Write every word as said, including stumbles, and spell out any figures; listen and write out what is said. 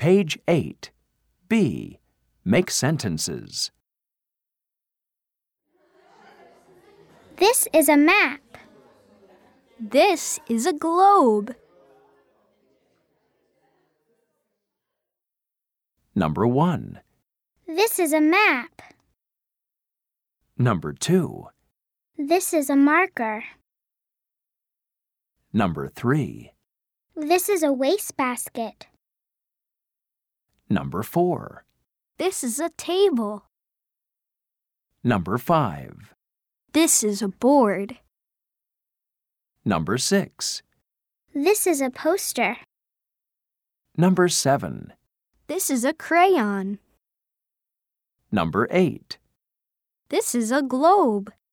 Page eight. B. Make sentences. This is a map. This is a globe. Number one. This is a map. Number two. This is a marker. Number three. This is a wastebasket. Number four. This is a table. Number five. This is a board. Number six. This is a poster. Number seven. This is a crayon. Number eight. This is a globe.